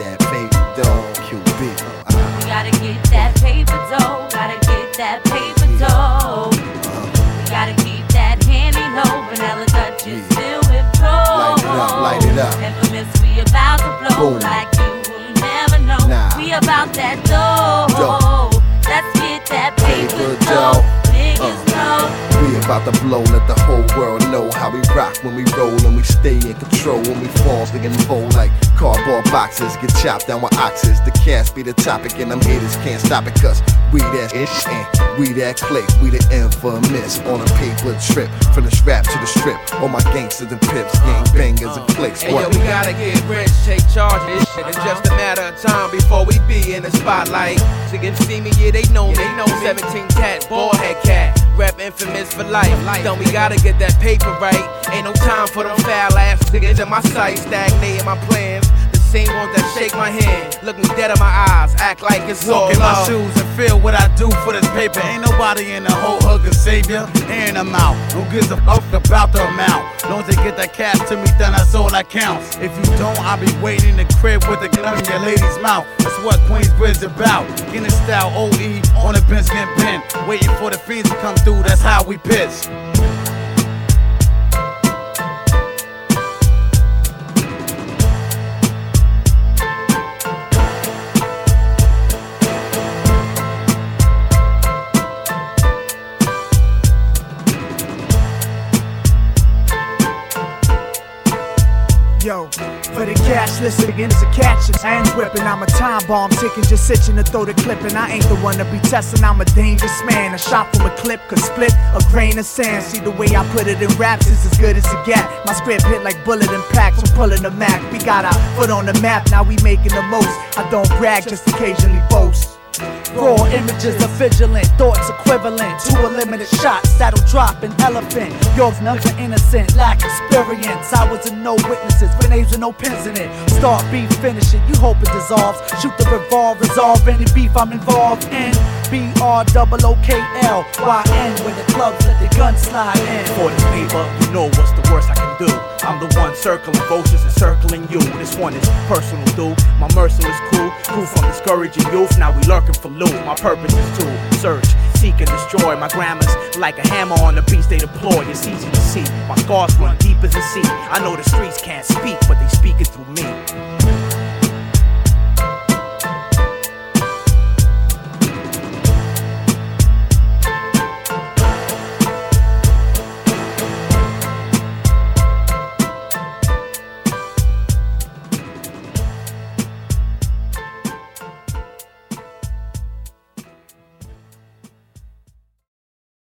that paper dough, QB. We gotta get that paper dough, gotta get that paper dough. We gotta keep that handy low, vanilla Dutch is still with pro. Light it up. Infamous, we about to blow. Boom. Like you will never know. Nah. We about that dough. Let's get that paper dough. Niggas know. We about to blow, let the whole world know how we rock when we roll and we stay in control. When we fall, we can fold like cardboard boxes, get chopped down with oxes. The cast be the topic and them haters can't stop it, cause we that ish and we that click. We the infamous on a paper trip, from the strap to the strip. All my gangsters and pips, gang bangers and clicks. Hey yo, we gotta get rich, take charge of this shit. It's just a matter of time before we be in the spotlight. So if see me, yeah, they know me. 17 cat, bald head cat, rap infamous for life. Then we gotta get that paper right. Ain't no time for them foul ass niggas in my sight, stagnating my plans. The same ones that shake my hand, look me dead in my eyes, act like it's all Walk in my love. shoes and feel what I do for this paper. Ain't nobody in the whole hood can save ya. In the mouth, who gives a fuck about the amount? Long as they get that cash to me, then that's all that counts. If you don't, I'll be waiting in the crib with the gun in your lady's mouth. That's what Queensbridge about. Getting style OE on the bench getting bent. Waiting for the fiends to come through, that's how we pitch. Yo, for the cash, listen again, it's a catching. Hands whipping, I'm a time bomb ticking, just itching to throw the clip. And I ain't the one to be testing, I'm a dangerous man. A shot from a clip could split a grain of sand. See the way I put it in raps is as good as it get. My script hit like bullet impacts from pulling the Mac. We got our foot on the map, now we making the most. I don't brag, just occasionally boast. Raw images of vigilant, thoughts equivalent to a limited shot, saddle drop, an elephant. Yours never innocent, lack experience. I was in no witnesses, with names with no pins in it. Start beef, finish it, you hope it dissolves. Shoot the revolve, resolve any beef I'm involved in. BROOKLYN, when the clubs let the gun slide in. For this paper, you know what's the worst I can do. I'm the one circling vultures and circling you. This one is personal, dude. My merciless crew from discouraging youth. Now we lurking for loot. My purpose is to search, seek, and destroy. My grammar's like a hammer on the beast they deploy. It's easy to see. My scars run deep as the sea. I know the streets can't speak, but they speak it through me.